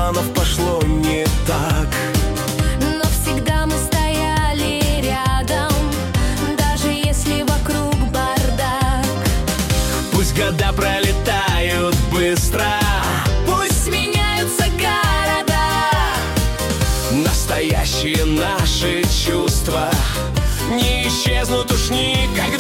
планов пошло не так. Но всегда мы стояли рядом, даже если вокруг бардак. Пусть года пролетают быстро, пусть меняются города, настоящие наши чувства не исчезнут уж никогда.